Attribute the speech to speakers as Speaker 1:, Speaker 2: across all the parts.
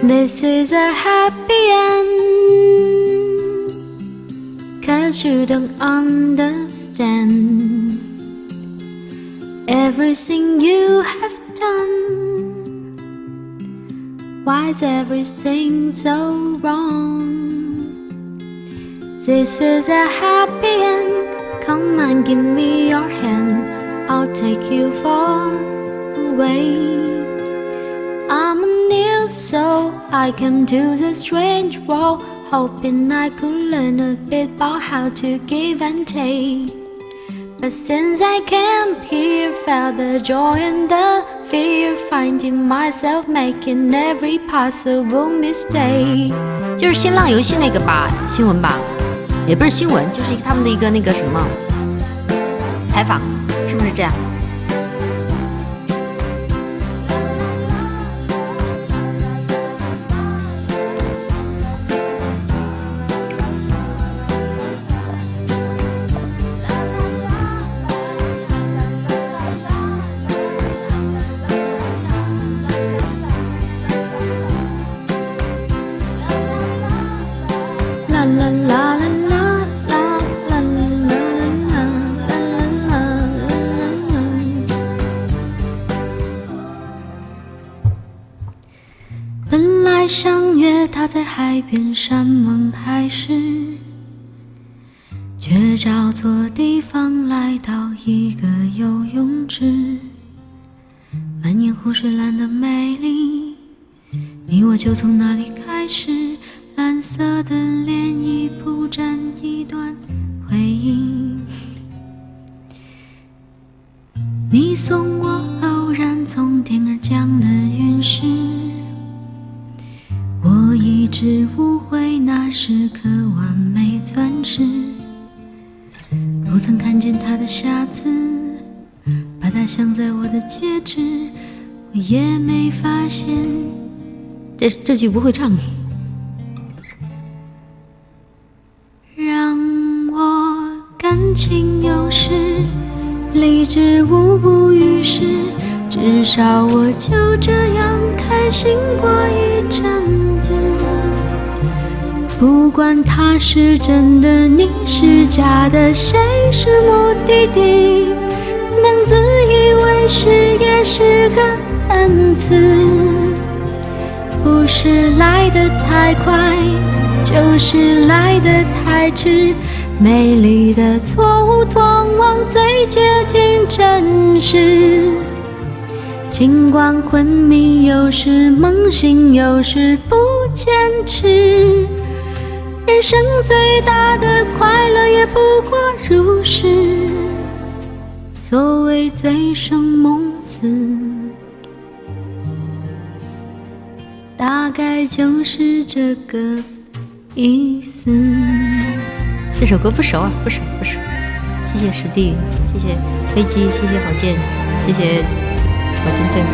Speaker 1: This is a happy end, 'cause you don't understand everything you have done. Why is everything so wrong? This is a happy end. Come on, give me your hand. I'll take you far away. I'm a new soul. I came to this strange world, hoping I could learn a bit about how to give and take. But since I came here, felt the joy and the fear, finding myself making every possible mistake. 就是新浪游戏那个吧，新闻吧，也不是新闻，就是他们的一个那个什么采访，是不是这样？本来想约他在海边山盟海誓，却找错地方来到一个游泳池。满眼湖水蓝的美丽，你我就从那里开始。蓝色的涟漪铺展一段回忆，你送我偶然从天而降的陨石，我一直误会那是颗完美钻石，不曾看见它的瑕疵，把它镶在我的戒指，我也没发现。这句不会唱。让我感情有时理智无补于事，至少我就这样开心过一阵子。不管他是真的你是假的，谁是目的地，能自以为是也是个恩赐。不是来得太快，就是来得太迟，美丽的错误往往最接近真实。尽管昏迷有时梦醒有时不坚持，人生最大的快乐也不过如是。所谓醉生梦死，大概就是这个意思。这首歌不熟啊，不熟。谢谢史蒂，谢谢飞机，谢谢郝建，谢谢火箭队。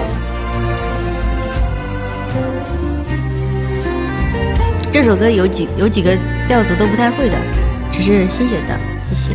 Speaker 1: 这首歌有几个调子都不太会的，只是新写的，谢谢。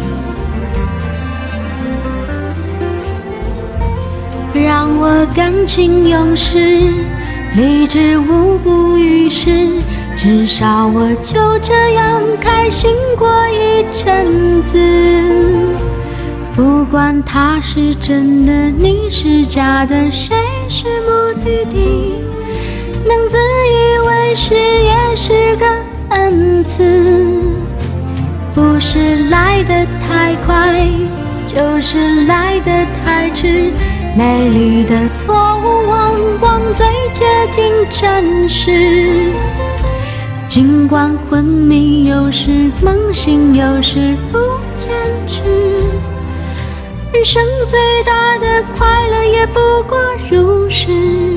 Speaker 1: 让我感情用事，理智无补于事，至少我就这样开心过一阵子。不管他是真的你是假的，谁是目的地，能自以为是也是个恩赐。不是来得太快，就是来得太迟，美丽的错误往往最接近真实。尽管昏迷有时梦醒有时不坚持，人生最大的快乐也不过如是。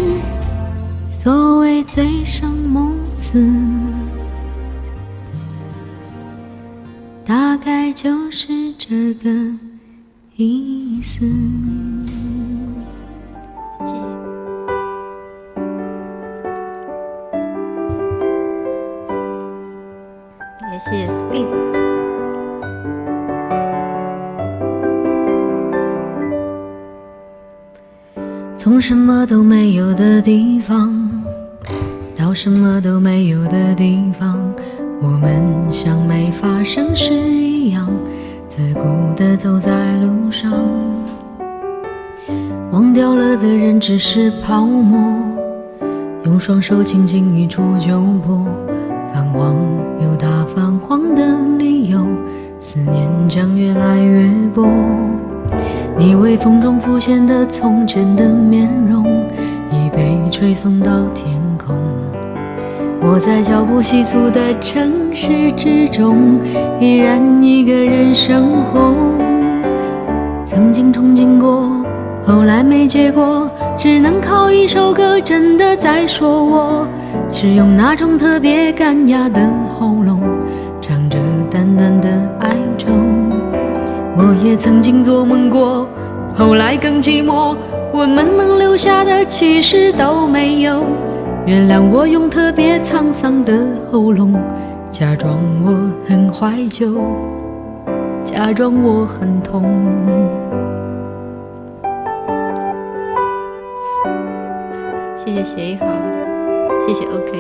Speaker 1: 所谓醉生梦死，大概就是这个意思。谢谢。也谢谢 Speed。从什么都没有的地方
Speaker 2: 什么都没有的地方，我们像没发生事一样，自顾地走在路上。忘掉了的人只是泡沫，用双手轻轻一触就破。泛黄有它泛黄的理由，思念将越来越薄。你微风中浮现的从前的面容，已被吹送到天空。我在脚步细粗的城市之中，依然一个人生活。曾经憧憬过，后来没结果，只能靠一首歌真的在说我，是用那种特别干哑的喉咙，唱着淡淡的哀愁。我也曾经做梦过，后来更寂寞，我们能留下的其实都没有。原谅我用特别沧桑的喉咙，假装我很怀旧，假装我很痛。谢谢协议好，谢谢 OK。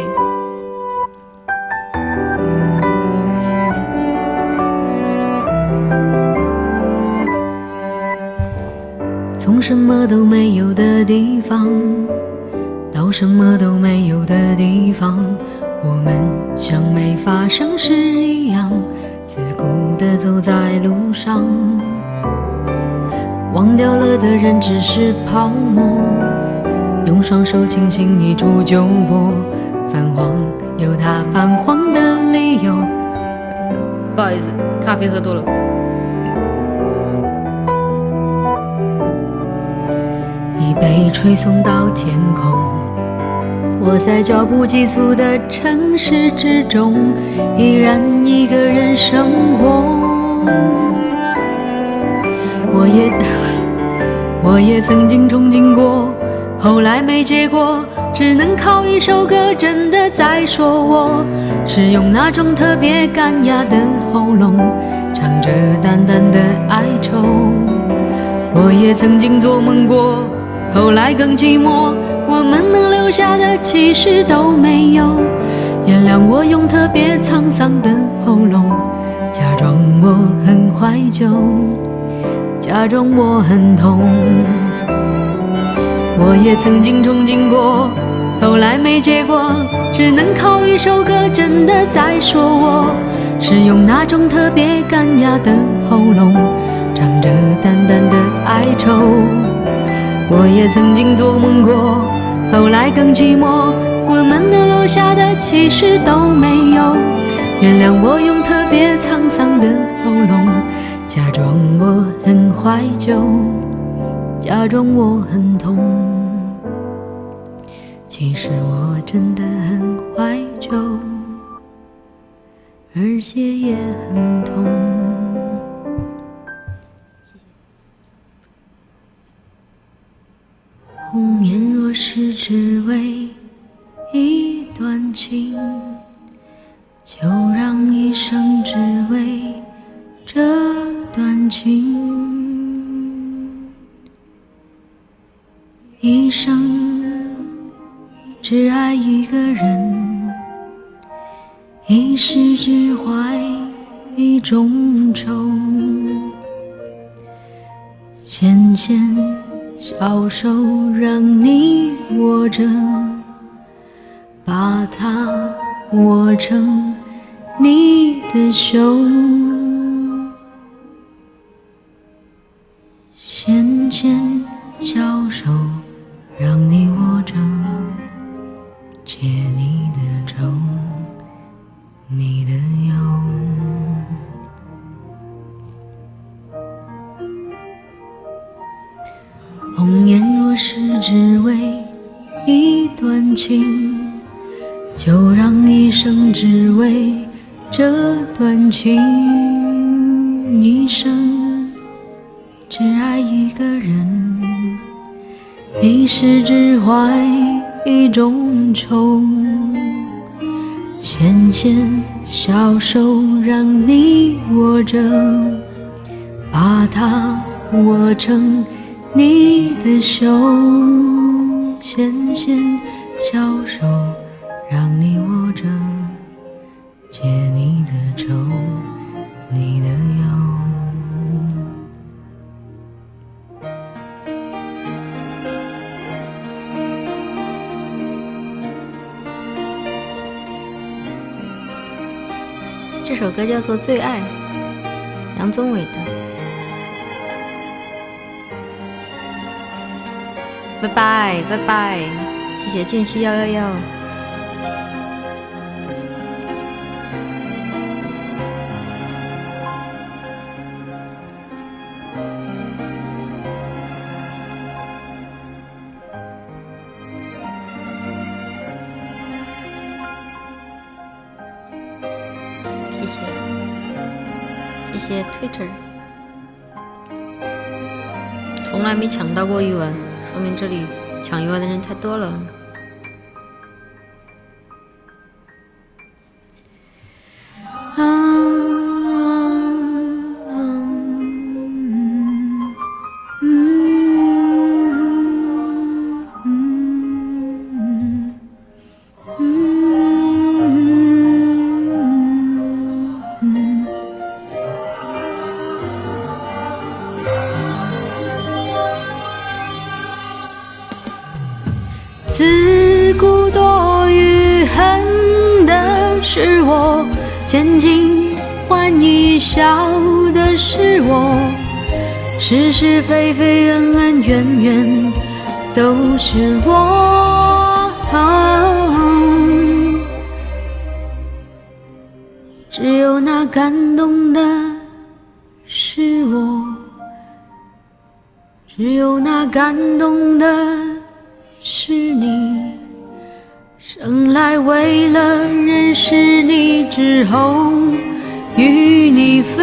Speaker 2: 从什么都没有的地方到什么都没有的地方，我们像没发生事一样，自顾地走在路上。忘掉了的人只是泡沫，用双手轻轻一触就破。泛黄有它泛黄的理由。不好意思，咖啡喝多了。已被吹送到天空。我在脚步急促的城市之中，依然一个人生活。我也曾经憧憬过，后来没结果，只能靠一首歌真的在说我，是用那种特别干哑的喉咙，唱着淡淡的哀愁。我也曾经做梦过，后来更寂寞，我们能留下的其实都没有。原谅我用特别沧桑的喉咙，假装我很怀旧，假装我很痛。我也曾经憧憬过，后来没结果，只能靠一首歌真的在说我，是用那种特别干哑的喉咙，唱着淡淡的哀愁。我也曾经做梦过，后来更寂寞，我们能留下的其实都没有。原谅我用特别沧桑的喉咙，假装我很怀旧，假装我很痛。其实我真的很怀旧，而且也很痛。红颜若是只为一段情，就让一生只为这段情。一生只爱一个人，一世只怀一种愁。纤纤小手让你握着，把它握成你的袖。纤纤小手让你握着，解你的愁，你的忧。红颜若是只为一段情，就让一生只为这段情。一生只爱一个人，一世只怀一种愁。纤纤小手让你握着，把它握成你的袖。纤纤小手让这首歌叫做《最爱》，杨宗纬的。拜拜拜拜，谢谢俊熙111。谢谢 Twitter， 从来没抢到过一碗，说明这里抢一碗的人太多了。
Speaker 1: 自古多余恨的是我，千金换一笑的是我，是是非非恩恩怨怨都是我，只有那感动的是我，只有那感动的是你，生来为了认识你之后与你分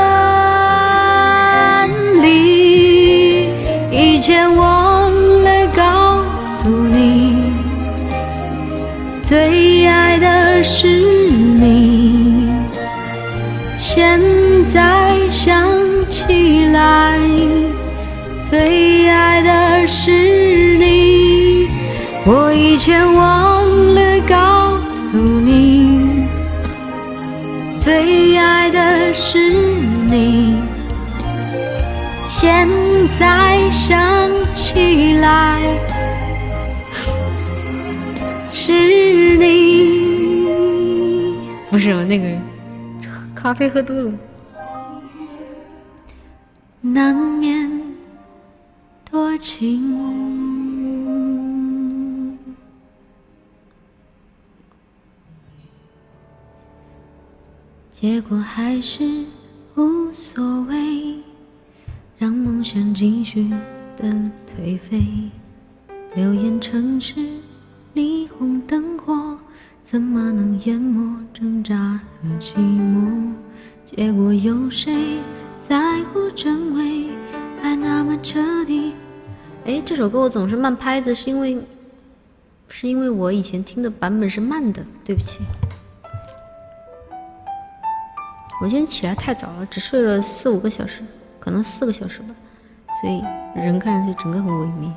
Speaker 1: 离，以前忘了告诉你，最爱的是你，现在想起来，最爱的是你，我以前忘了告诉你，最爱的是你，现在想起来是你。
Speaker 2: 不是我那个咖啡喝多了，
Speaker 1: 难免多情。结果还是无所谓，让梦想继续的颓废。流言城市霓虹灯火，怎么能淹没挣扎和寂寞？结果有谁在乎真伪？爱那么彻底。
Speaker 2: 哎，这首歌我总是慢拍子，是因为我以前听的版本是慢的，对不起。我今天起来太早了，只睡了4、5个小时，可能4个小时吧，所以人看上去整个很萎靡。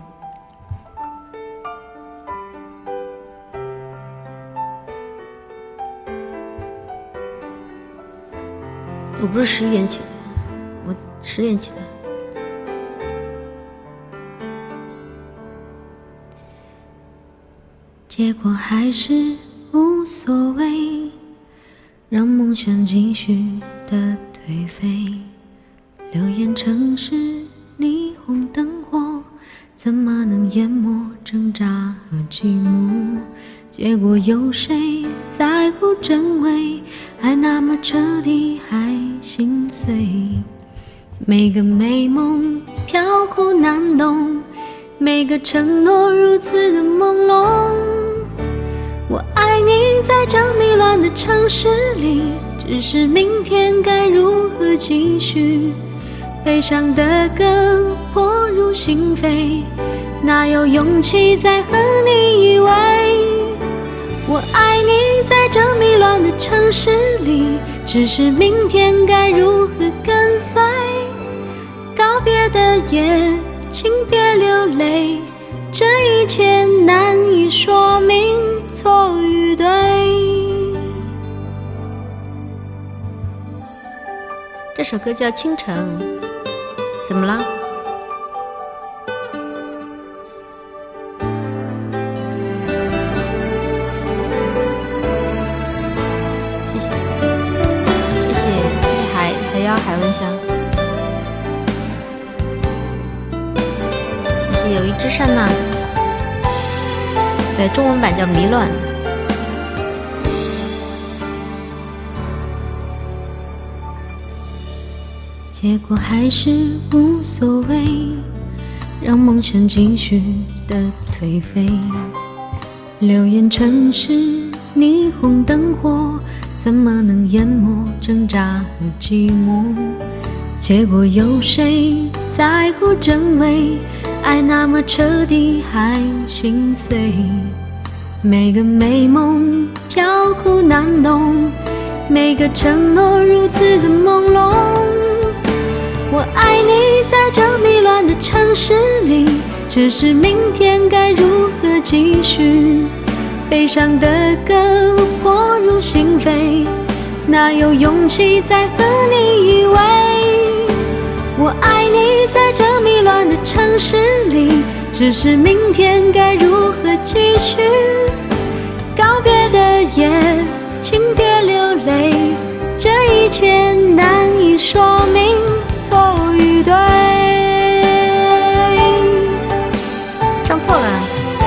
Speaker 2: 我不是11点起来，我10点起来。
Speaker 1: 结果还是无所谓，让梦想继续的颓废。流言城市霓虹灯火，怎么能淹没挣扎和寂寞？结果有谁在乎真伪？爱那么彻底还心碎。每个美梦飘忽难懂，每个承诺如此的朦胧。我爱你在这迷乱的城市里，只是明天该如何继续？悲伤的歌迫入心扉，哪有勇气再和你依偎？我爱你在这迷乱的城市里，只是明天该如何跟随？告别的夜，请别流泪，这一切难以说明错与对。
Speaker 2: 这首歌叫《倾城》，怎么了？谢谢。
Speaker 1: 海文香，而且有一只山呐，对，中文版叫迷乱。结果还是无所谓，让梦想继续的颓废。流言城市霓虹灯火，怎么能淹没挣扎和寂寞？结果有谁在乎真伪？爱那么彻底还心碎，每个美梦飘忽难懂，每个承诺如此的朦胧。我爱你，在这迷乱的城市里，只是明天该如何继续？悲伤的歌迫入心扉，哪有勇气再和你依偎？我爱你，在这迷乱的城市里，只是明天该如何继续？告别的夜，请别流泪，这一切难以说明错与对。唱错了。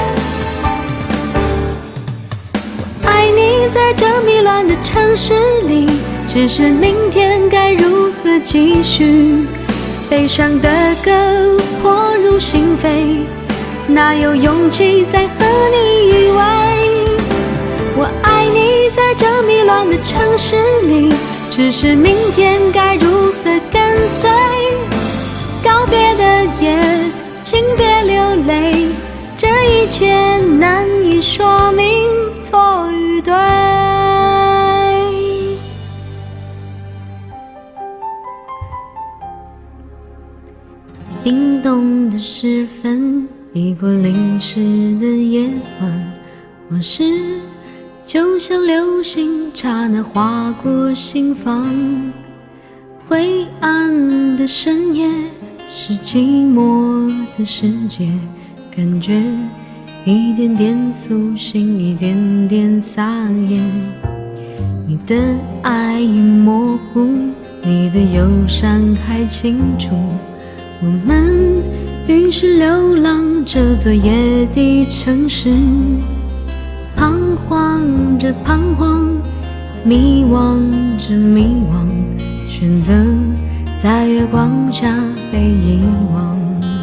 Speaker 1: 爱你，在这迷乱的城市里，只是明天该如何继续？悲伤的歌迫入心扉，哪有勇气再和你依偎？我爱你，在这迷乱的城市里，只是明天该如何跟随？告别的夜，请别流泪，这一切难以说明错与对。冰冻的时分，已过淋湿的夜晚，往事就像流星，刹那划过心房。灰暗的深夜，是寂寞的世界，感觉一点点苏醒，一点点撒野。你的爱已模糊，你的忧伤还清楚。我们于是流浪这座夜的城市，彷徨着彷徨，迷惘着迷惘，选择在月光下被遗忘。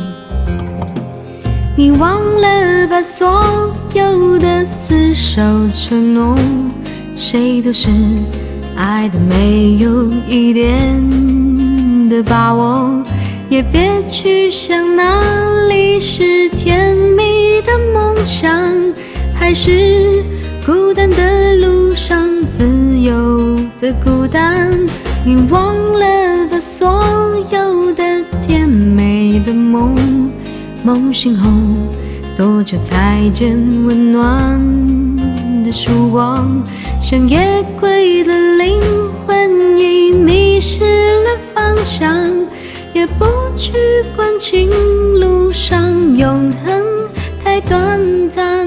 Speaker 1: 你忘了把所有的厮守承诺，谁都是爱的没有一点的把握，也别去想哪里是甜蜜的梦想，还是孤单的路上自由的孤单。你忘了把所有的甜美的梦，梦醒后多久才见温暖的曙光？像夜归的灵魂已迷失了方向，也不去管情路上永恒太短暂。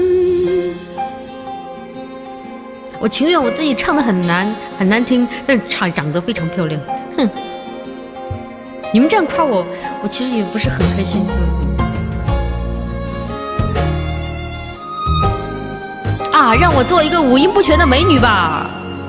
Speaker 1: 我情愿我自己唱得很难听，但是长得非常漂亮。哼，你们这样夸我，我其实也不是很开心。啊，让我做一个五音不全的美女吧。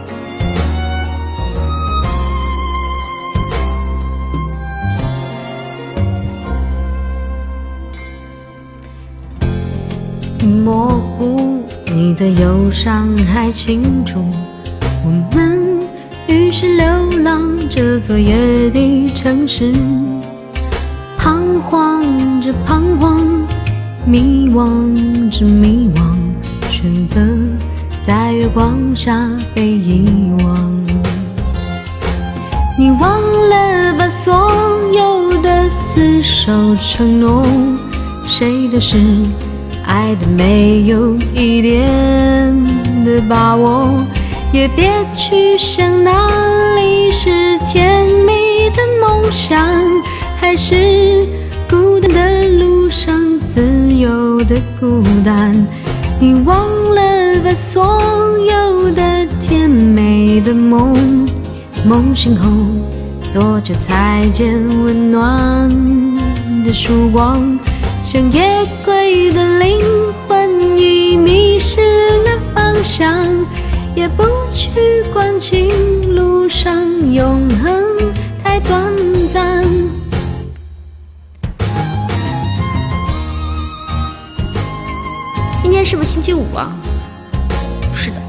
Speaker 1: 模糊你的忧伤还清楚，我们于是流浪这座夜的城市，彷徨着彷徨，迷惘着迷惘，选择在月光下被遗忘。你忘了把所有的厮守承诺，谁都是爱的没有一点的把握，也别去想哪里是甜蜜的梦想，还是孤单的路上自由的孤单。你忘了把所有的甜美的梦，梦醒后
Speaker 2: 多久才见温暖的曙光？像夜归的灵魂已迷失了方向，也不去管情路上永恒太短暂。
Speaker 1: 今天是不是星期五啊？是的。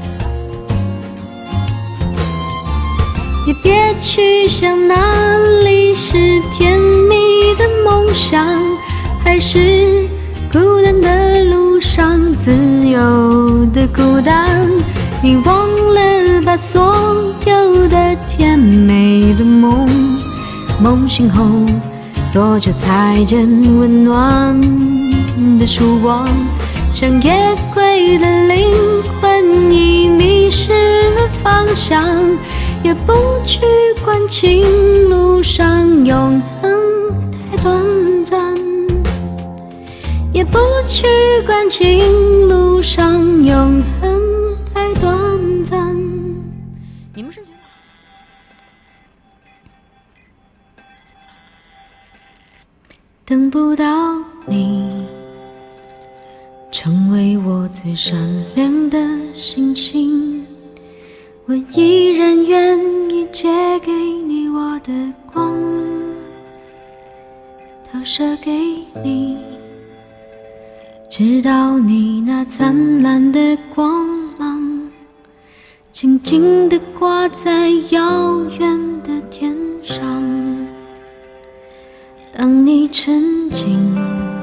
Speaker 2: 也别去想哪里是甜蜜的梦想，还是孤单的路上自由的孤单。你忘了把所有的甜美的梦醒后，多久才见温暖的曙光？像夜归的灵魂已迷失了方向，也不去管情路上永恒太短暂，也不去管情路上永恒太短暂。你们是等不到你成为我最闪亮的星星，我依然愿意借给你我的光，投射给你，直到你那灿烂的光芒静静地挂在遥远的天上。当你沉浸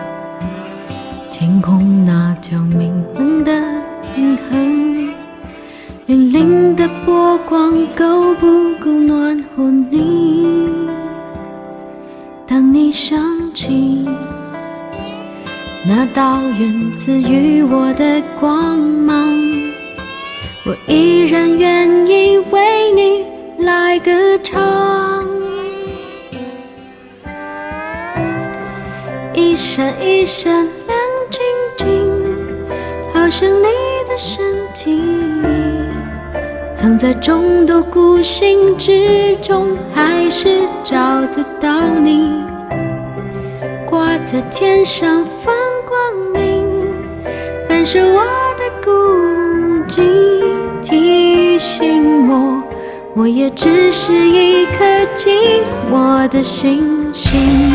Speaker 2: 天空那条明亮的银河，粼粼的波光够不够暖和你？当你想起那道源自于我的光芒，我依然愿意为你来歌唱。一闪一闪亮晶晶，好像你的身体藏在众多孤星之中，还是找得到你。挂在天上放光明，反射我的孤寂，提醒我也只是一颗寂寞的星星。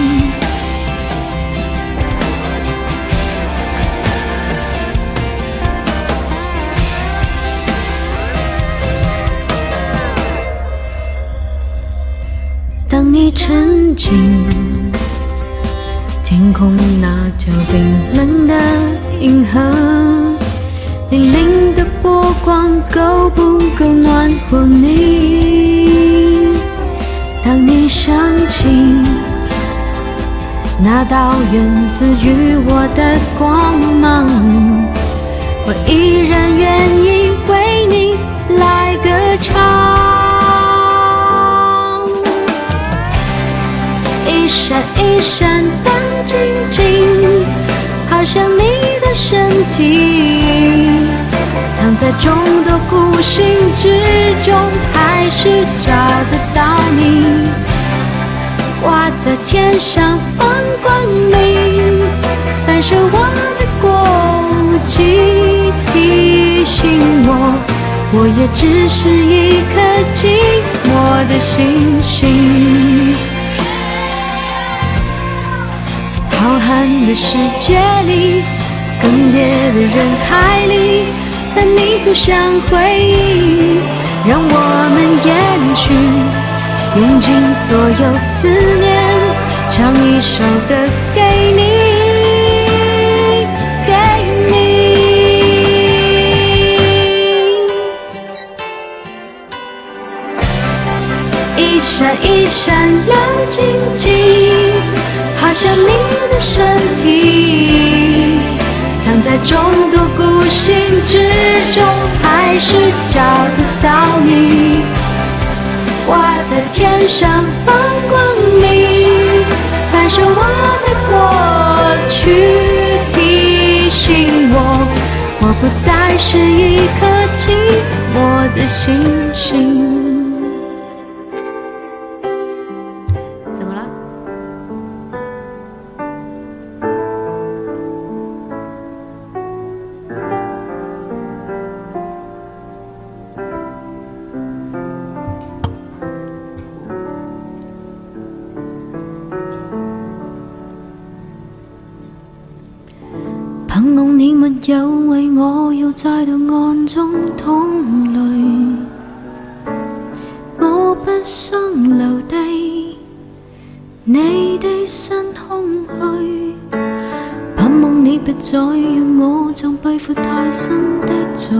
Speaker 2: 当你沉浸天空那条冰冷的银河，粼粼的波光够不够暖和你？当你想起那道源自于我的光芒，我依然愿意为你来歌唱。一闪一闪亮晶晶，好像你的身体藏在众多孤星之中，还是找得到你。挂在天上放光明，反射我的过期，提醒我也只是一颗寂寞的星星。浩瀚的世界里，更迭的人海里，和你互相回忆，让我们延续，用尽所有思念，唱一首歌给你，给你。一闪一闪亮晶晶，好像你的身体藏在众多孤星之中，还是找得到你。挂在天上放光明，反射我的过去，提醒我不再是一颗寂寞的星星。 有为我要再度暗中淌淚，我不想留低你的新空虛，盼望你不再讓我像閉闊太深的嘴，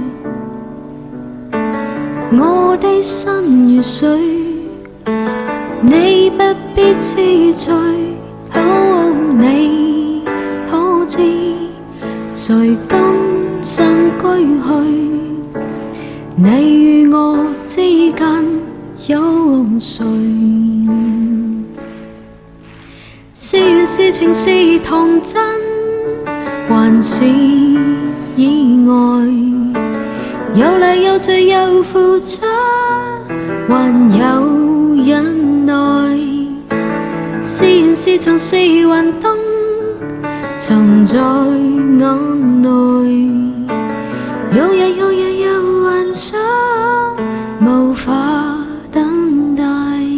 Speaker 2: 我的心如水，你不必痴醉。哦，你可知誰今生歸去？你與我之間有誰？是緣是情是童真，還是意外？有淚有罪有付出，還有忍耐。是緣是牆是雲燈，藏在眼內。有日有夜有幻想，無法等待。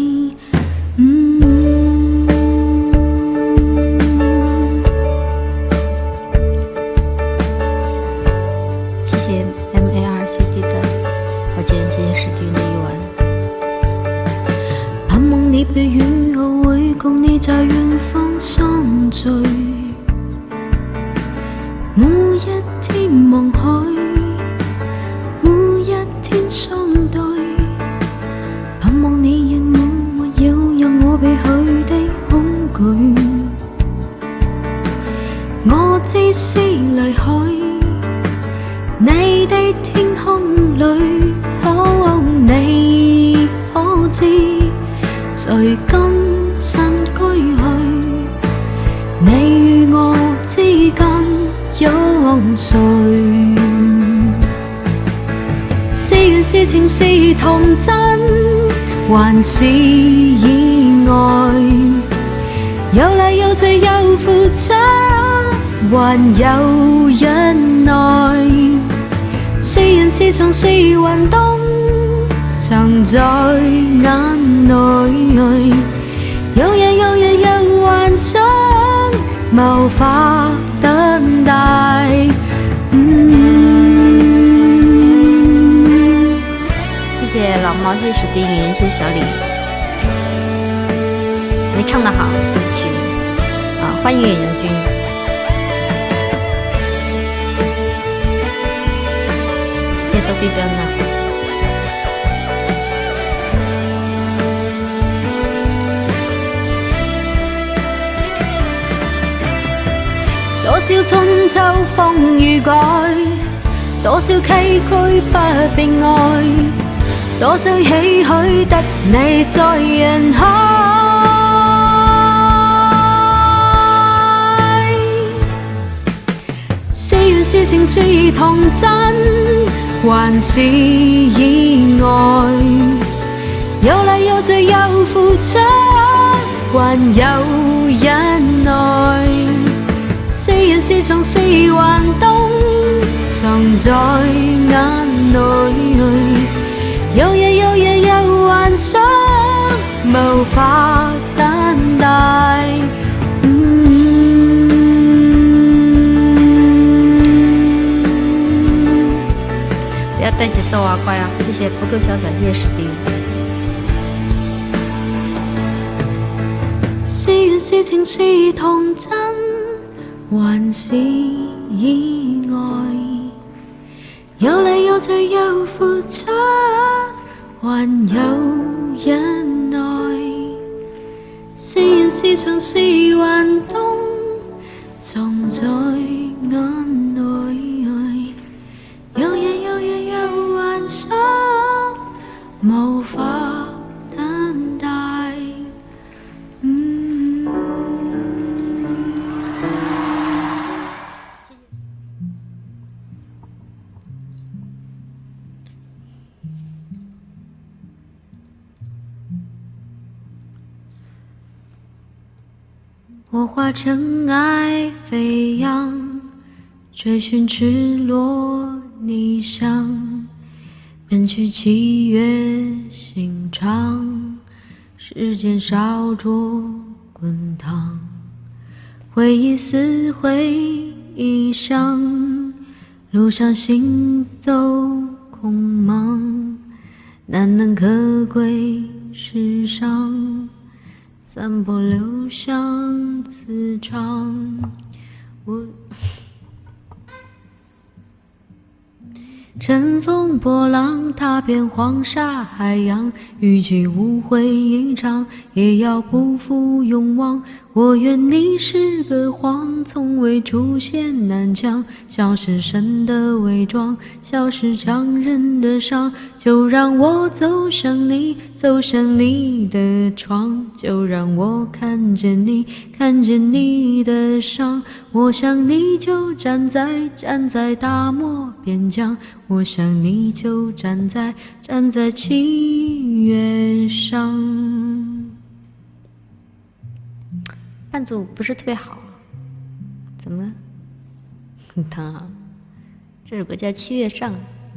Speaker 2: 謝謝 MARCD 的火箭，謝謝史蒂的一晚。盼望你別雨後會共你在遠方相聚，每一天望海，每一天相對，盼望你仍沒有讓我被許的恐懼。我只是離開你的天空裏，哦，你可知誰今生歸去？你與我之間有誰？是緣是情是童真，還是意外？有淚有罪有付出，還有忍耐。是緣是牆是雲燈，藏在眼內。有夜有夜有幻想，無法等待。謝謝老貓，謝謝史蒂云，謝謝小李。沒唱得好，對不起。歡迎遠洋君。謝謝多比端呢。多少春秋風雨改，多少崎嶇不被愛，多少唏噓得你在人海。是緣是情是童真，還是意外？有淚有罪有付出，還有忍耐。是緣是牆是幻燈，藏在眼內。有夜有夜有幻想，無法等待。不要帶節奏啊，乖啊！謝謝不夠瀟灑，謝謝史蒂。是緣是情是童真，還是意外？有淚有罪有付出，還有忍耐。是緣是牆是幻燈，藏在眼內。有夜有夜有幻想，無法等待。我化尘埃飞扬，追寻赤裸逆翔，奔去七月心肠，时间烧灼滚烫，回忆撕毁衣裳，路上行走空茫，难能可贵世上，散播留香磁场。乘风破浪，踏遍黄沙海洋，与其误会一场，也要不负勇往。我愿你是个谎，从未出现南墙，笑是神的伪装，笑是强忍的伤。就让我走向你，走向你的窗，就让我看见你，看见你的伤。我想你就站在大漠边疆，我想你就站在七月上。伴奏不是特别好，怎么了？很疼啊！这首歌叫《七月上》。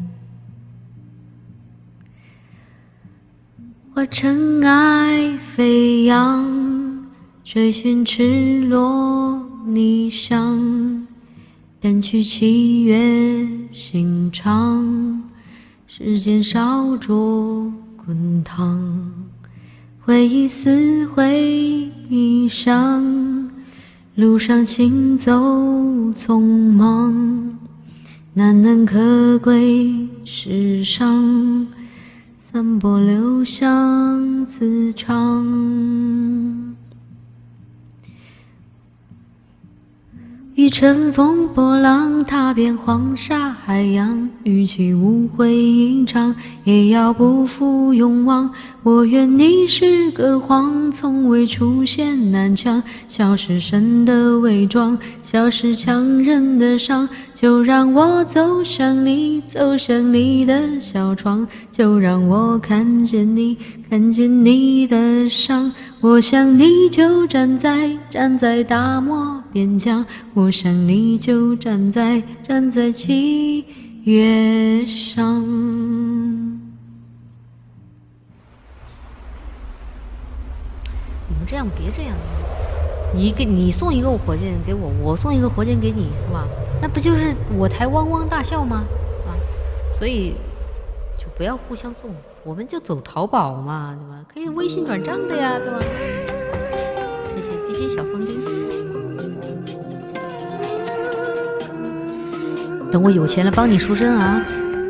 Speaker 2: 我尘埃飞扬，追寻赤裸逆翔，便去七月心肠，时间烧灼滚烫，回忆撕毁衣裳，路上行走匆忙，难能可贵世上，散播留香磁场。与乘风破浪，踏遍黄沙海洋，与其误会一场，也要不负勇往。我愿你是个谎，从未出现南墙，笑是神的伪装，笑是强忍的伤。就让我走向你，走向你的小窗，就让我看见你，看见你的伤。我想你就站在大漠边疆，我想你就站在七月上。你们这样别这样，你送一个火箭给我，我送一个火箭给你，是吧？那不就是我台汪汪大笑吗？啊，所以就不要互相送，我们就走淘宝嘛，对吧？可以微信转账的呀，对吧？谢谢鸡鸡小风铃。等我有钱了帮你赎身啊！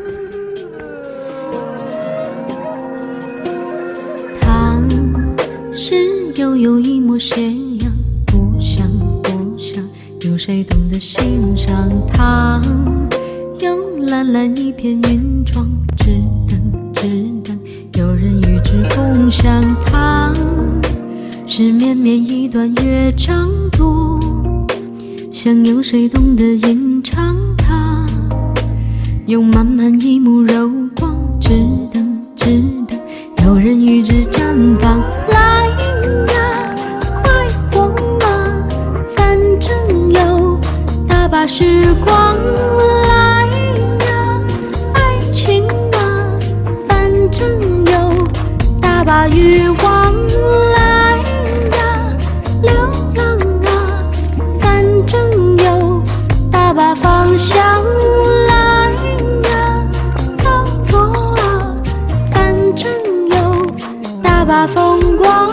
Speaker 2: 唐诗悠悠一抹斜阳，多想多想，有谁懂得欣赏？唐有蓝蓝一片云窗，只等有人与之共享。唐是绵绵一段乐章，多想有谁懂得吟唱它，用满满一幕柔光，只等有人与之绽放。来呀，快活嘛，反正有大把时光。来呀，爱情啊，反正有大把欲望。来呀，流浪啊，反正有大把方向。来呀，走走啊，反正有大把风光。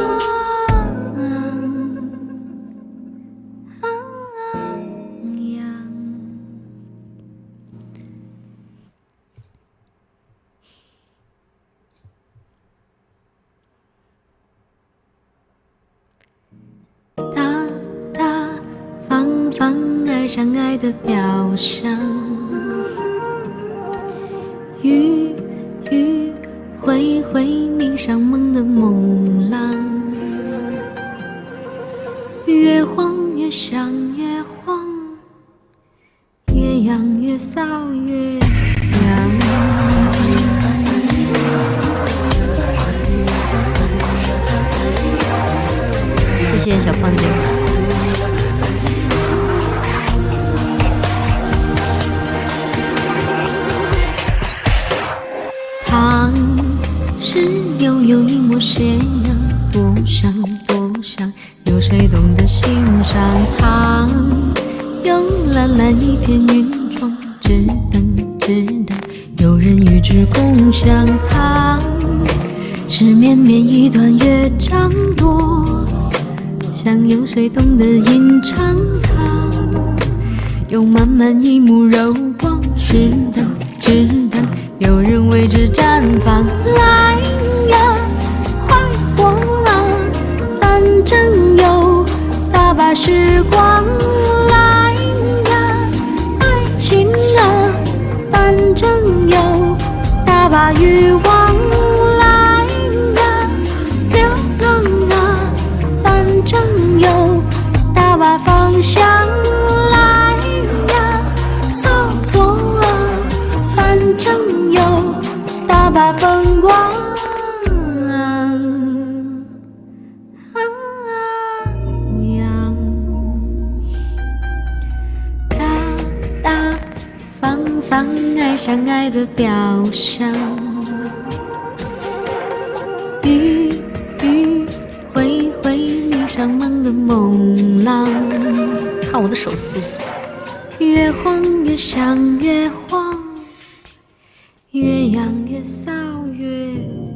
Speaker 2: 大大方方爱上爱的表象，雨雨灰灰迷上梦的梦浪，越晃越想越慌，越痒越骚越痒。谢谢小胖子。唐诗悠悠一抹斜阳，多想有谁懂得欣赏。唐有蓝蓝一片云窗，只等有人与之共享它。是绵绵一段乐章多，想有谁懂得吟唱它？有满满一幕柔光，只等有人为之绽放。来呀，快活啊，反正有大把时光。来呀，爱情啊，反正有大把欲望。来呀，流浪啊，反正有大把方向。来呀，搜索啊，反正有大把风光。放爱上爱的表象，雨会迷上梦的梦浪。看我的手速，越晃越想越晃，越痒越骚越